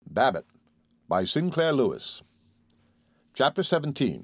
Babbitt by Sinclair Lewis. Chapter 17.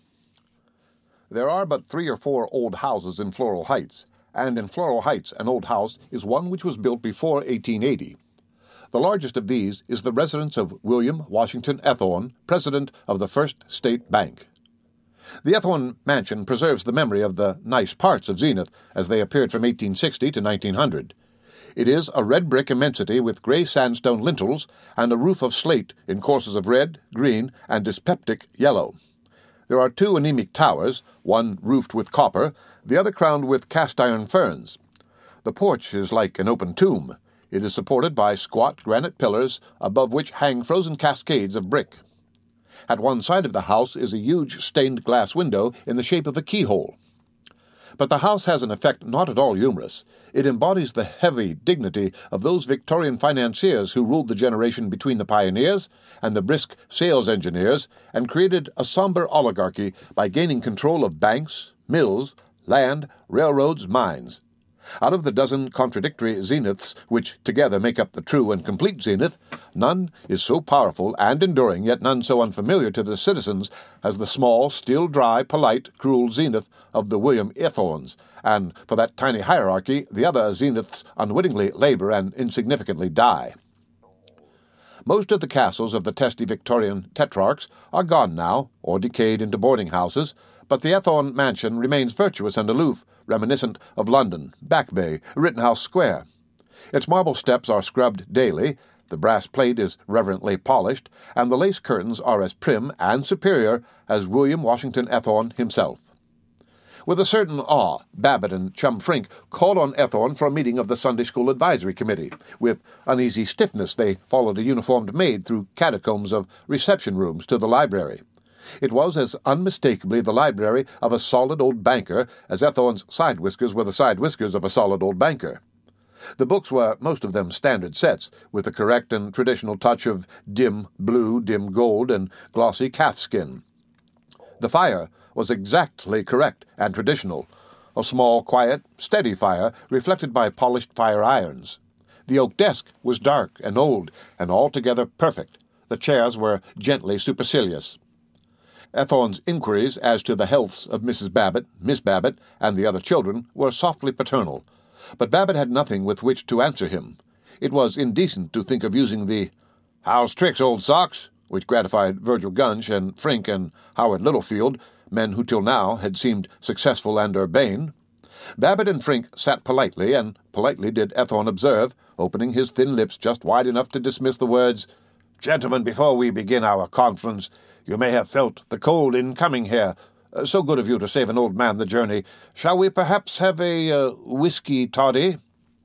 There are but 3 or 4 old houses in Floral Heights, and in Floral Heights an old house is one which was built before 1880. The largest of these is the residence of William Washington Ethorne, President of the First State Bank. The Ethorne mansion preserves the memory of the nice parts of Zenith as they appeared from 1860 to 1900. It is a red brick immensity with gray sandstone lintels and a roof of slate in courses of red, green, and dyspeptic yellow. There are 2 anemic towers, one roofed with copper, the other crowned with cast-iron ferns. The porch is like an open tomb. It is supported by squat granite pillars above which hang frozen cascades of brick. At one side of the house is a huge stained glass window in the shape of a keyhole. But the house has an effect not at all humorous. It embodies the heavy dignity of those Victorian financiers who ruled the generation between the pioneers and the brisk sales engineers and created a somber oligarchy by gaining control of banks, mills, land, railroads, mines. Out of the dozen contradictory zeniths which together make up the true and complete zenith, none is so powerful and enduring, yet none so unfamiliar to the citizens as the small, still dry, polite, cruel zenith of the William Ethornes, and for that tiny hierarchy the other zeniths unwittingly labor and insignificantly die. Most of the castles of the testy Victorian tetrarchs are gone now, or decayed into boarding-houses, but the Ethorne mansion remains virtuous and aloof, reminiscent of London, Back Bay, Rittenhouse Square. Its marble steps are scrubbed daily, the brass plate is reverently polished, and the lace curtains are as prim and superior as William Washington Ethorne himself. With a certain awe, Babbitt and Chum Frink called on Ethorne for a meeting of the Sunday School Advisory Committee. With uneasy stiffness they followed a uniformed maid through catacombs of reception rooms to the library. It was as unmistakably the library of a solid old banker as Ethorne's side whiskers were the side whiskers of a solid old banker. The books were most of them standard sets, with the correct and traditional touch of dim blue, dim gold, and glossy calfskin. The fire was exactly correct and traditional, a small, quiet, steady fire reflected by polished fire irons. The oak desk was dark and old and altogether perfect. The chairs were gently supercilious. Ethorne's inquiries as to the healths of Mrs. Babbitt, Miss Babbitt, and the other children were softly paternal, but Babbitt had nothing with which to answer him. It was indecent to think of using the "How's tricks, old socks?" which gratified Virgil Gunch and Frink and Howard Littlefield, men who till now had seemed successful and urbane. Babbitt and Frink sat politely, and politely did Ethorne observe, opening his thin lips just wide enough to dismiss the words, "Gentlemen, before we begin our conference, you may have felt the cold in coming here. So good of you to save an old man the journey. Shall we perhaps have a whiskey toddy?"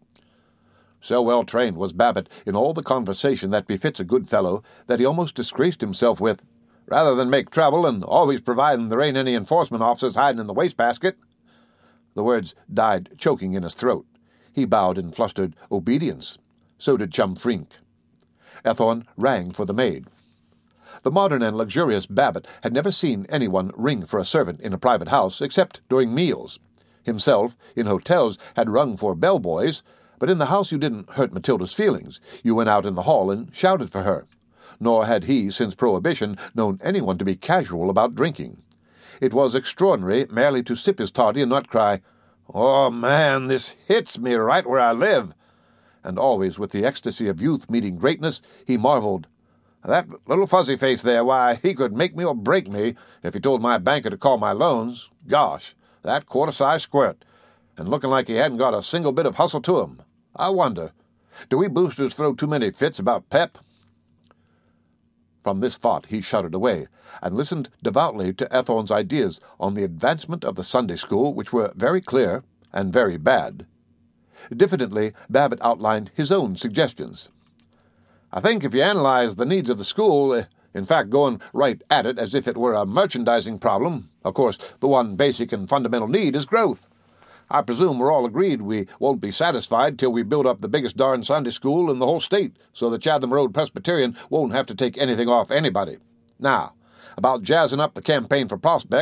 So well trained was Babbitt in all the conversation that befits a good fellow that he almost disgraced himself with, "Rather than make trouble, and always providing there ain't any enforcement officers hiding in the wastebasket." The words died choking in his throat. He bowed in flustered obedience. So did Chum Frink. Ethorne rang for the maid. The modern and luxurious Babbitt had never seen anyone ring for a servant in a private house except during meals. Himself, in hotels, had rung for bellboys, but in the house you didn't hurt Matilda's feelings. You went out in the hall and shouted for her. Nor had he, since Prohibition, known anyone to be casual about drinking. It was extraordinary merely to sip his toddy and not cry, "Oh, man, this hits me right where I live." And always, with the ecstasy of youth meeting greatness, he marveled, "That little fuzzy face there, why, he could make me or break me if he told my banker to call my loans. Gosh, that quarter-size squirt, and looking like he hadn't got a single bit of hustle to him. I wonder, do we boosters throw too many fits about pep?" From this thought he shuddered away, and listened devoutly to Ethorne's ideas on the advancement of the Sunday school, which were very clear and very bad. Diffidently, Babbitt outlined his own suggestions. "I think if you analyze the needs of the school, in fact going right at it as if it were a merchandising problem, of course the one basic and fundamental need is growth. I presume we're all agreed we won't be satisfied till we build up the biggest darn Sunday school in the whole state, so the Chatham Road Presbyterian won't have to take anything off anybody. Now, about jazzing up the campaign for prospects,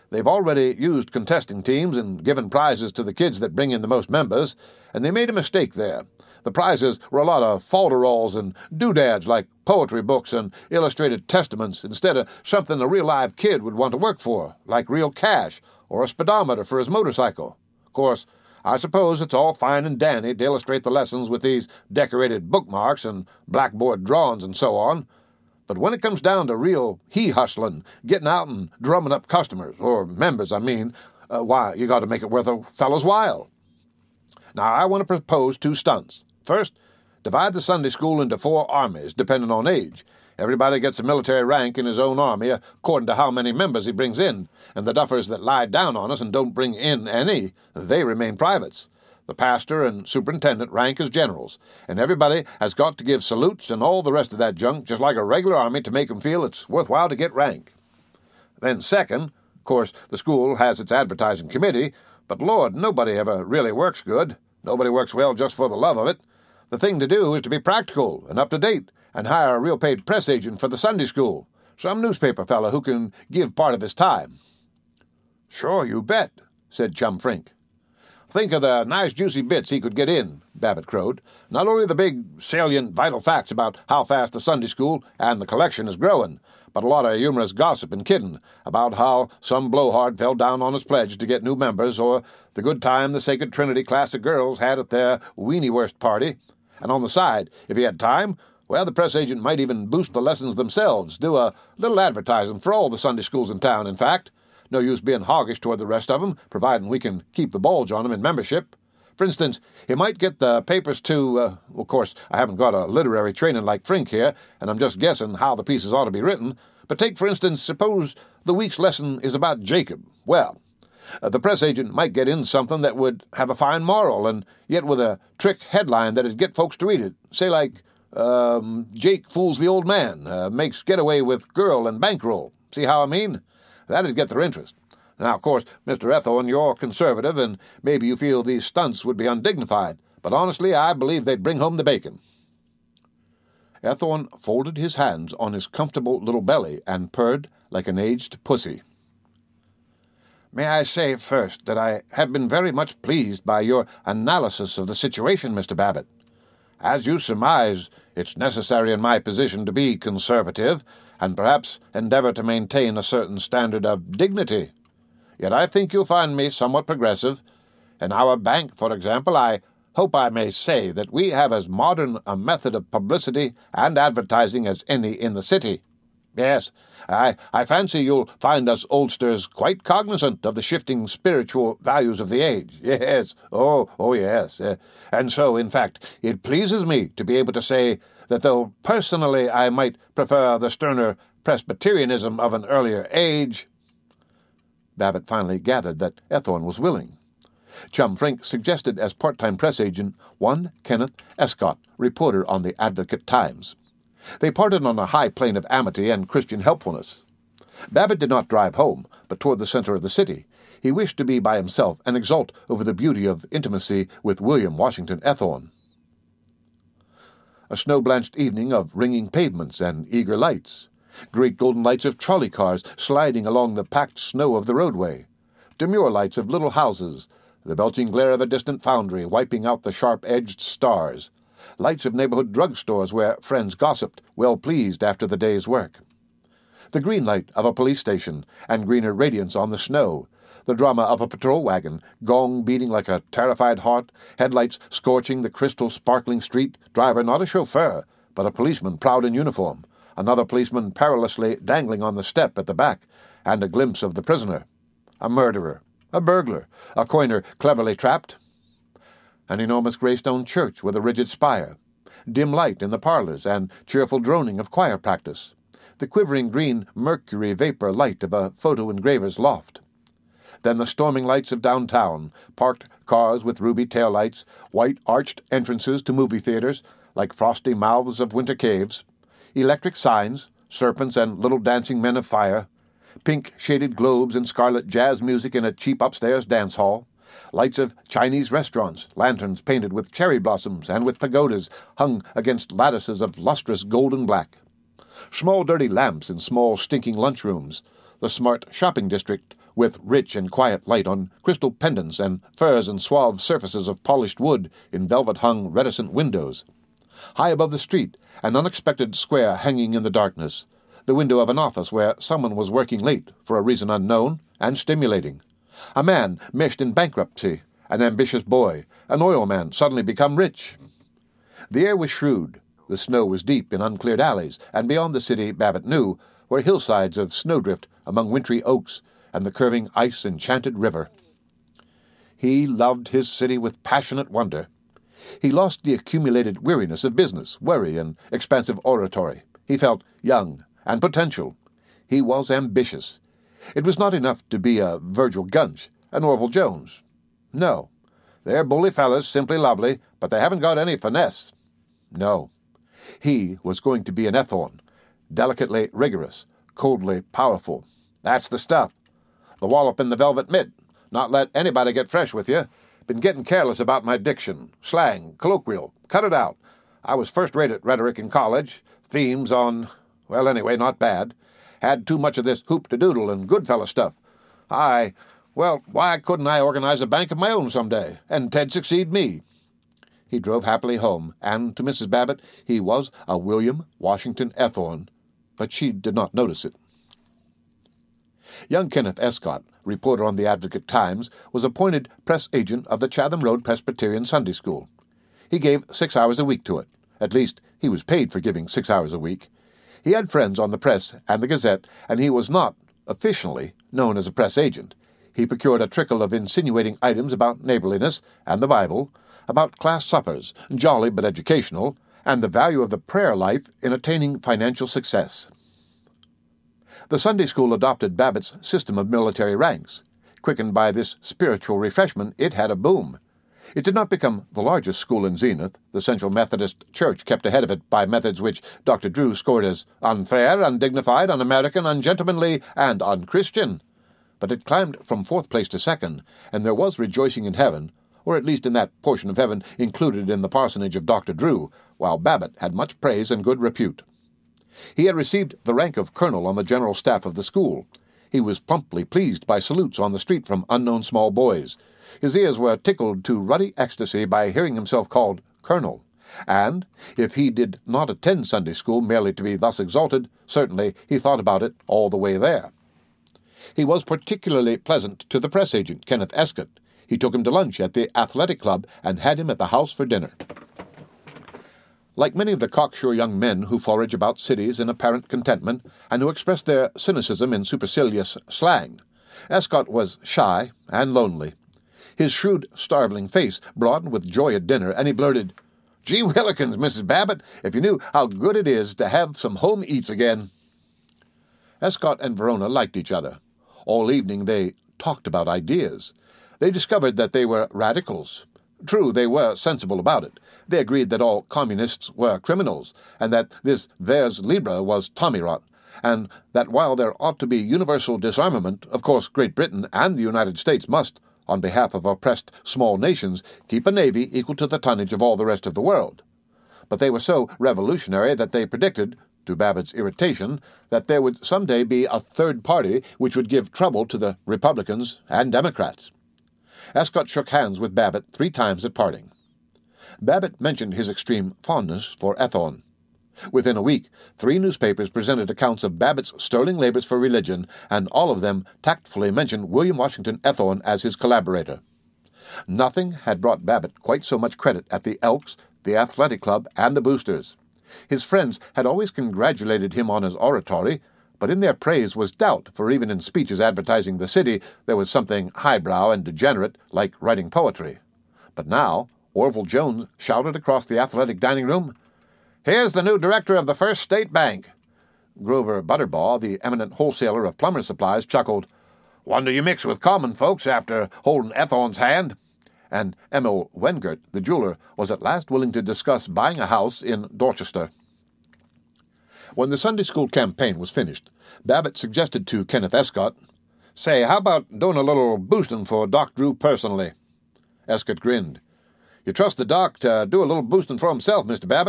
they've already used contesting teams and given prizes to the kids that bring in the most members, and they made a mistake there. The prizes were a lot of folderols and doodads like poetry books and illustrated testaments instead of something a real live kid would want to work for, like real cash or a speedometer for his motorcycle. Of course, I suppose it's all fine and dandy to illustrate the lessons with these decorated bookmarks and blackboard drawings and so on, but when it comes down to real he-hustling, getting out and drumming up customers, or members, why, you got to make it worth a fellow's while. Now, I want to propose 2 stunts. First, divide the Sunday school into 4 armies, depending on age. Everybody gets a military rank in his own army according to how many members he brings in, and the duffers that lie down on us and don't bring in any, they remain privates. The pastor and superintendent rank as generals, and everybody has got to give salutes and all the rest of that junk, just like a regular army, to make them feel it's worthwhile to get rank. Then second, of course, the school has its advertising committee, but Lord, nobody ever really works good. Nobody works well just for the love of it. The thing to do is to be practical and up to date and hire a real paid press agent for the Sunday school, some newspaper fellow who can give part of his time. Sure, you bet, said Chum Frink. Think of the nice juicy bits he could get in, Babbitt crowed. Not only the big, salient, vital facts about how fast the Sunday school and the collection is growing, but a lot of humorous gossip and kidding about how some blowhard fell down on his pledge to get new members, or the good time the Sacred Trinity class of girls had at their weenie-wurst party. And on the side, if he had time, well, the press agent might even boost the lessons themselves, do a little advertising for all the Sunday schools in town, in fact. No use being hoggish toward the rest of them, providing we can keep the bulge on them in membership. For instance, he might get the papers to, of course, I haven't got a literary training like Frink here, and I'm just guessing how the pieces ought to be written, but take, for instance, suppose the week's lesson is about Jacob. Well, the press agent might get in something that would have a fine moral, and yet with a trick headline that'd get folks to read it. Say like, Jake fools the old man, makes getaway with girl and bankroll. See how I mean? That'd get their interest. Now, of course, Mr. Ethorne, you're conservative, and maybe you feel these stunts would be undignified, but honestly, I believe they'd bring home the bacon. Ethorne folded his hands on his comfortable little belly and purred like an aged pussy. May I say first that I have been very much pleased by your analysis of the situation, Mr. Babbitt. As you surmise, it's necessary in my position to be conservative, and perhaps endeavor to maintain a certain standard of dignity. Yet I think you'll find me somewhat progressive. In our bank, for example, I hope I may say that we have as modern a method of publicity and advertising as any in the city. Yes, I fancy you'll find us oldsters quite cognizant of the shifting spiritual values of the age. Yes, oh yes. And so, in fact, it pleases me to be able to say that though personally I might prefer the sterner Presbyterianism of an earlier age— Babbitt finally gathered that Ethorne was willing. Chum Frink suggested as part-time press agent one Kenneth Escott, reporter on the Advocate-Times. They parted on a high plane of amity and Christian helpfulness. Babbitt did not drive home, but toward the center of the city. He wished to be by himself and exult over the beauty of intimacy with William Washington Ethorne. A snow-blanched evening of ringing pavements and eager lights. Great golden lights of trolley cars sliding along the packed snow of the roadway. Demure lights of little houses. The belching glare of a distant foundry wiping out the sharp-edged stars. Lights of neighborhood drugstores where friends gossiped, well pleased after the day's work. The green light of a police station and greener radiance on the snow. The drama of a patrol wagon, gong beating like a terrified heart, headlights scorching the crystal sparkling street, driver not a chauffeur, but a policeman proud in uniform, another policeman perilously dangling on the step at the back, and a glimpse of the prisoner. A murderer, a burglar, a coiner cleverly trapped. An enormous gray-stone church with a rigid spire. Dim light in the parlors and cheerful droning of choir practice. The quivering green mercury vapor light of a photo engraver's loft. Then the storming lights of downtown, parked cars with ruby taillights, white arched entrances to movie theaters, like frosty mouths of winter caves, electric signs, serpents and little dancing men of fire, pink shaded globes and scarlet jazz music in a cheap upstairs dance hall, lights of Chinese restaurants, lanterns painted with cherry blossoms and with pagodas hung against lattices of lustrous golden black, small dirty lamps in small stinking lunchrooms, the smart shopping district with rich and quiet light on crystal pendants and furs and suave surfaces of polished wood in velvet-hung reticent windows. High above the street, an unexpected square hanging in the darkness, the window of an office where someone was working late for a reason unknown and stimulating. A man meshed in bankruptcy, an ambitious boy, an oil man suddenly become rich. The air was shrewd, the snow was deep in uncleared alleys, and beyond the city, Babbitt knew, were hillsides of snowdrift among wintry oaks and the curving ice-enchanted river. He loved his city with passionate wonder. He lost the accumulated weariness of business, worry, and expansive oratory. He felt young and potential. He was ambitious. It was not enough to be a Virgil Gunch, an Orville Jones. No, they're bully fellas, simply lovely, but they haven't got any finesse. No, he was going to be an Ethorne, delicately rigorous, coldly powerful. That's the stuff. The wallop in the velvet mitt. Not let anybody get fresh with you. Been getting careless about my diction. Slang, colloquial. Cut it out. I was first-rate at rhetoric in college. Themes on, well, anyway, not bad. Had too much of this hoop-de-doodle and Goodfellow stuff. Well, why couldn't I organize a bank of my own someday, and Ted succeed me? He drove happily home, and to Mrs. Babbitt he was a William Washington Ethorne, but she did not notice it. Young Kenneth Escott, reporter on the Advocate-Times, was appointed press agent of the Chatham Road Presbyterian Sunday School. He gave 6 hours a week to it. At least, he was paid for giving 6 hours a week. He had friends on the press and the Gazette, and he was not, officially, known as a press agent. He procured a trickle of insinuating items about neighborliness and the Bible, about class suppers, jolly but educational, and the value of the prayer life in attaining financial success. The Sunday school adopted Babbitt's system of military ranks. Quickened by this spiritual refreshment, it had a boom. It did not become the largest school in Zenith. The Central Methodist Church kept ahead of it by methods which Dr. Drew scored as unfair, undignified, un-American, ungentlemanly, and unchristian. But it climbed from fourth place to second, and there was rejoicing in heaven, or at least in that portion of heaven included in the parsonage of Dr. Drew, while Babbitt had much praise and good repute. He had received the rank of colonel on the general staff of the school. He was promptly pleased by salutes on the street from unknown small boys. His ears were tickled to ruddy ecstasy by hearing himself called colonel, and, if he did not attend Sunday school merely to be thus exalted, certainly he thought about it all the way there. He was particularly pleasant to the press agent, Kenneth Escott. He took him to lunch at the athletic club and had him at the house for dinner. Like many of the cocksure young men who forage about cities in apparent contentment and who express their cynicism in supercilious slang, Escott was shy and lonely. His shrewd, starveling face broadened with joy at dinner, and he blurted, "Gee willikins, Mrs. Babbitt, if you knew how good it is to have some home eats again." Escott and Verona liked each other. All evening they talked about ideas. They discovered that they were radicals. True, they were sensible about it. They agreed that all communists were criminals, and that this vers libre was tommyrot, and that while there ought to be universal disarmament, of course Great Britain and the United States must, on behalf of oppressed small nations, keep a navy equal to the tonnage of all the rest of the world. But they were so revolutionary that they predicted, to Babbitt's irritation, that there would someday be a third party which would give trouble to the Republicans and Democrats. Escott shook hands with Babbitt 3 times at parting. Babbitt mentioned his extreme fondness for Ethorne. Within a week, 3 newspapers presented accounts of Babbitt's sterling labors for religion, and all of them tactfully mentioned William Washington Ethorne as his collaborator. Nothing had brought Babbitt quite so much credit at the Elks, the Athletic Club, and the Boosters. His friends had always congratulated him on his oratory, but in their praise was doubt, for even in speeches advertising the city there was something highbrow and degenerate like writing poetry. But now Orville Jones shouted across the athletic dining room, "Here's the new director of the First State Bank." Grover Butterbaugh, the eminent wholesaler of plumber's supplies, chuckled, "Wonder you mix with common folks after holding Ethorne's hand." And Emil Wengert, the jeweler, was at last willing to discuss buying a house in Dorchester. When the Sunday school campaign was finished, Babbitt suggested to Kenneth Escott, "Say, how about doing a little boosting for Doc Drew personally?" Escott grinned. "You trust the doc to do a little boosting for himself, Mr. Babbitt?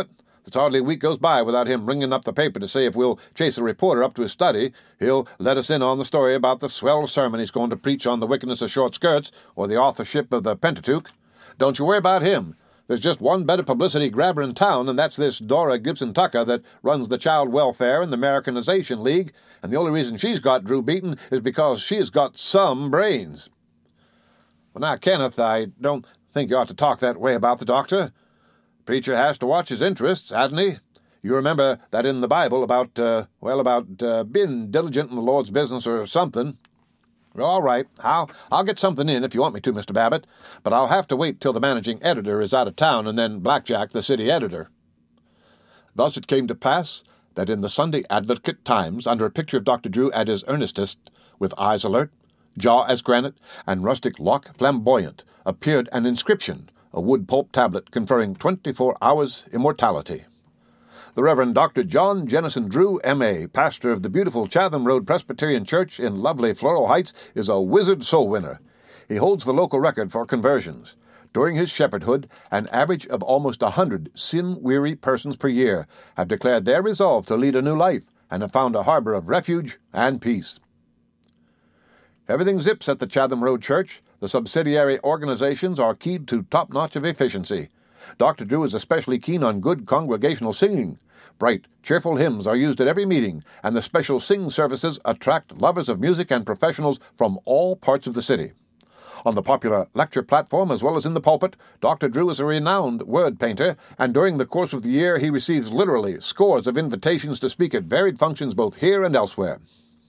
There's hardly a week goes by without him ringing up the paper to say if we'll chase a reporter up to his study, he'll let us in on the story about the swell sermon he's going to preach on the wickedness of short skirts or the authorship of the Pentateuch. Don't you worry about him. There's just one better publicity grabber in town, and that's this Dora Gibson Tucker that runs the Child Welfare and the Americanization League, and the only reason she's got Drew beaten is because she's got some brains. Well, now, Kenneth, I don't think you ought to talk that way about the doctor. Preacher has to watch his interests, hasn't he? You remember that in the Bible about being diligent in the Lord's business or something. All right, I'll get something in if you want me to, Mr. Babbitt, but I'll have to wait till the managing editor is out of town and then Blackjack, the city editor. Thus it came to pass that in the Sunday Advocate Times, under a picture of Dr. Drew at his earnestest, with eyes alert, jaw as granite, and rustic lock flamboyant, appeared an inscription, a wood pulp tablet conferring 24 hours immortality. The Reverend Dr. John Jennison Drew, M.A., pastor of the beautiful Chatham Road Presbyterian Church in lovely Floral Heights, is a wizard soul winner. He holds the local record for conversions. During his shepherdhood, an average of almost 100 sin-weary persons per year have declared their resolve to lead a new life and have found a harbor of refuge and peace. Everything zips at the Chatham Road Church. The subsidiary organizations are keyed to top-notch of efficiency. Dr. Drew is especially keen on good congregational singing. Bright, cheerful hymns are used at every meeting, and the special sing services attract lovers of music and professionals from all parts of the city. On the popular lecture platform as well as in the pulpit, Dr. Drew is a renowned word painter, and during the course of the year he receives literally scores of invitations to speak at varied functions both here and elsewhere.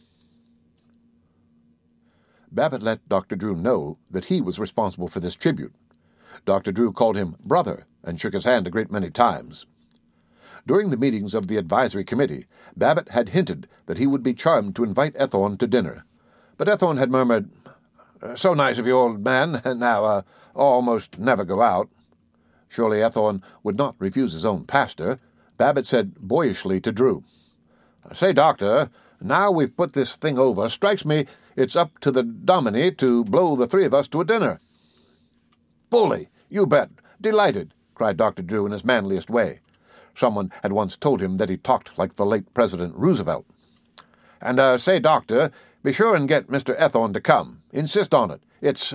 Babbitt let Dr. Drew know that he was responsible for this tribute. Dr. Drew called him brother and shook his hand a great many times. During the meetings of the advisory committee, Babbitt had hinted that he would be charmed to invite Ethorne to dinner. But Ethorne had murmured, "So nice of you, old man. Now, almost never go out." Surely Ethorne would not refuse his own pastor. Babbitt said boyishly to Drew, "Say, Doctor, now we've put this thing over, strikes me it's up to the Dominie to blow the three of us to a dinner." "Bully! You bet! Delighted!" cried Dr. Drew in his manliest way. Someone had once told him that he talked like the late President Roosevelt. "And, say, Doctor, be sure and get Mr. Ethorne to come. Insist on it.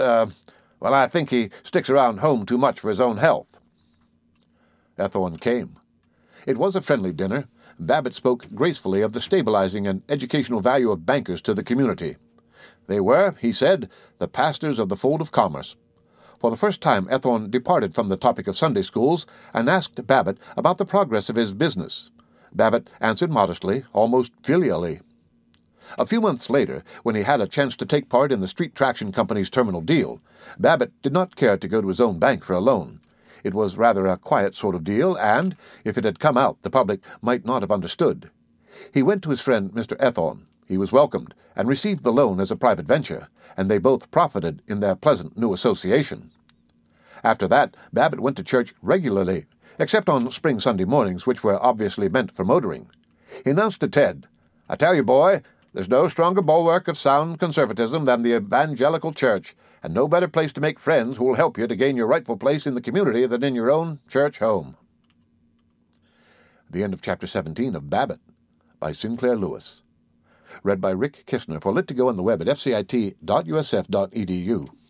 I think he sticks around home too much for his own health." Ethorne came. It was a friendly dinner. Babbitt spoke gracefully of the stabilizing and educational value of bankers to the community. They were, he said, the pastors of the fold of commerce. For the first time Ethorne departed from the topic of Sunday schools and asked Babbitt about the progress of his business. Babbitt answered modestly, almost filially. A few months later, when he had a chance to take part in the Street Traction Company's terminal deal, Babbitt did not care to go to his own bank for a loan. It was rather a quiet sort of deal, and, if it had come out, the public might not have understood. He went to his friend Mr. Ethorne. He was welcomed, and received the loan as a private venture, and they both profited in their pleasant new association. After that, Babbitt went to church regularly, except on spring Sunday mornings, which were obviously meant for motoring. He announced to Ted, "I tell you, boy, there's no stronger bulwark of sound conservatism than the evangelical church, and no better place to make friends who will help you to gain your rightful place in the community than in your own church home." The end of Chapter 17 of Babbitt by Sinclair Lewis. Read by Rick Kistner for Lit2Go on the web at fcit.usf.edu.